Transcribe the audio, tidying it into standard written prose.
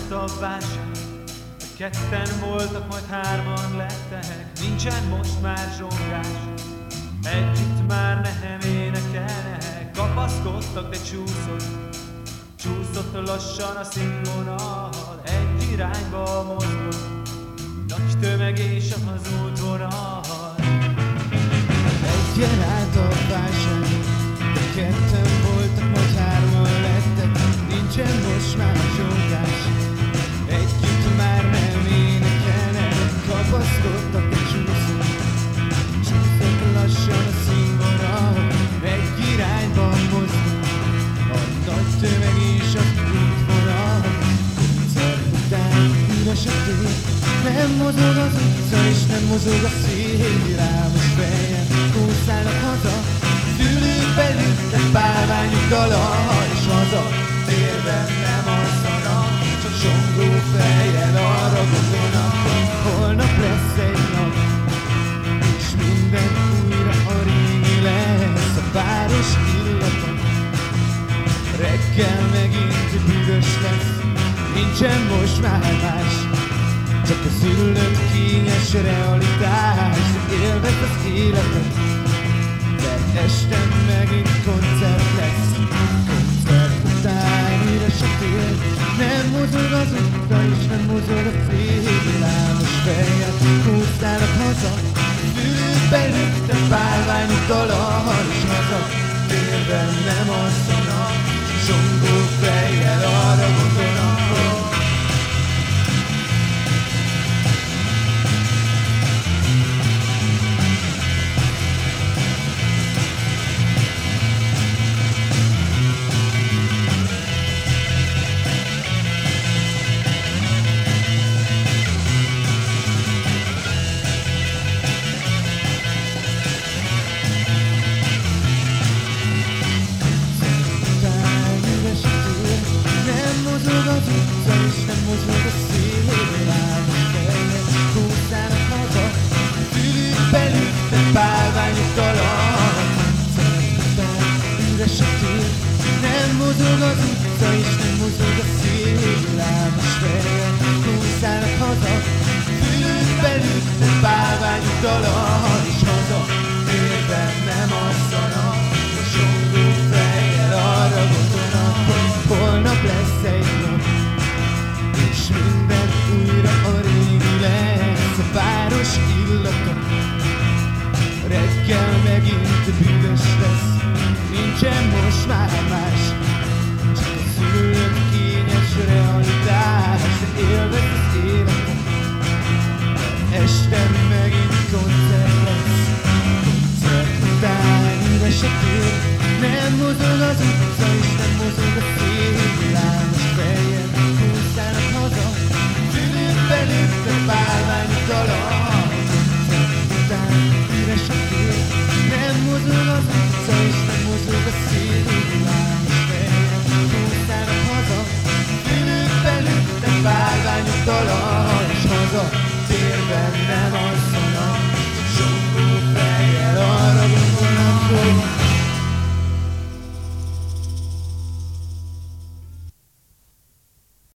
a válság. Ketten voltak, majd hárman lettek, nincsen most már zsongás. Együtt már nem énekelnek, kapaszkodtak, de csúszott lassan a színvonal, egy irányba mozgott, nagy tömeg és az útvonal. Egyen állt a válság, de ketten voltak, majd hárman lettek, nincsen most már zsongás. Együtt már nem énekelnek, kapaszkodtak, de csúszott lassan a színvonal, egy irányba mozgott, a nagy tömeg és az útvonal. Koncert után üres a tér, nem mozog az utca és nem mozog a szél. Rámos fejen kószálnak haza, szülők belőtte bálványuk dala, és haza térben nem alszanak, csak zsongó fejjel arra gondolnak, hogy holnap lesz egy nap, és minden újra a régi lesz. A város illata reggel megint büdös lesz, nincsen most már más, csak a szülött kényes realitás. Élved az életet, de este megint koncert lesz. Koncert után üres a tér, nem mozog az utca és nem mozog a cél. Világos fejjel húztálnak haza, szülők belőtte bálványuk dalal, és haza térben nem alszanak, zsongó fejjel arra gondolnak, hogy az utca és nem mozog a szél. Lábos fejjel húzzának haza, szülők belőtte bálványuk dalal. Koncert után üres a tér, nem mozog az utca és nem mozog a szél. Lábos fejjel húzzának haza, szülők belőtte bálványuk dalal, és haza térben nem alszanak, zsongó fejjel arra gondolnak, hogy holnap lesz egy nap, és minden újra a régi lesz. A város illata reggel megint büdös lesz, nincsen most már más, csak a szülött kényes realitás. Élved az életet, este megint koncert lesz. Koncert után üres a tér, nem mozog az utca és nem mozog a szél. Világos fejjel húzzának haza, szülők belőtte bálványuk dalal,